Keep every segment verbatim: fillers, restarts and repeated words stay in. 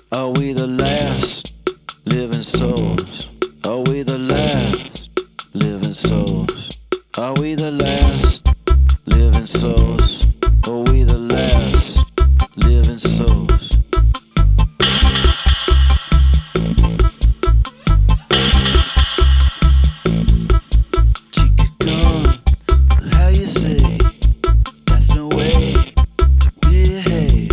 Are we the last living souls? Are we the last living souls? Are we the last living souls? Are we the last living souls? Chica gone, how you say? That's no way to behave.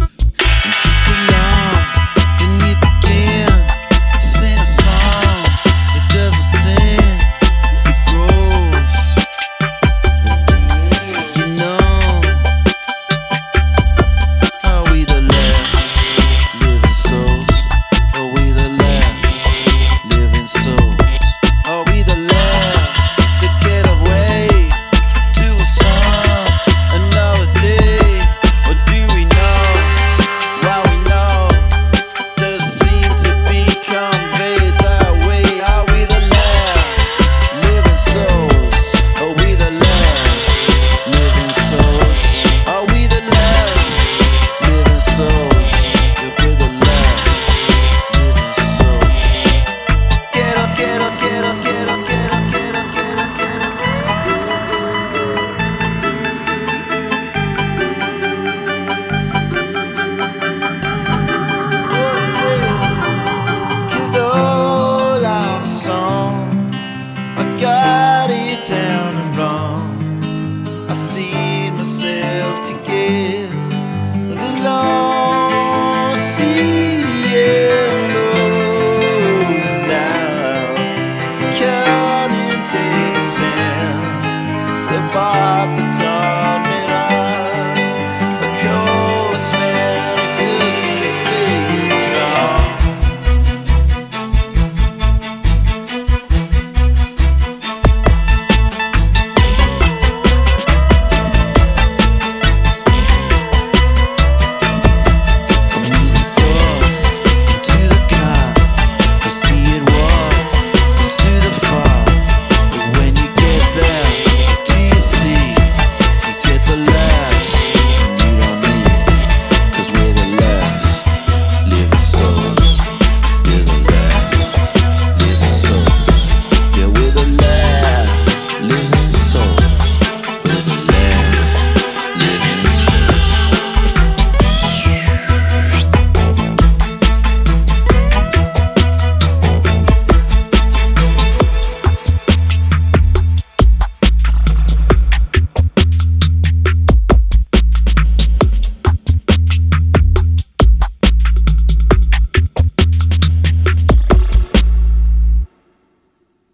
Got it down and wrong. I see myself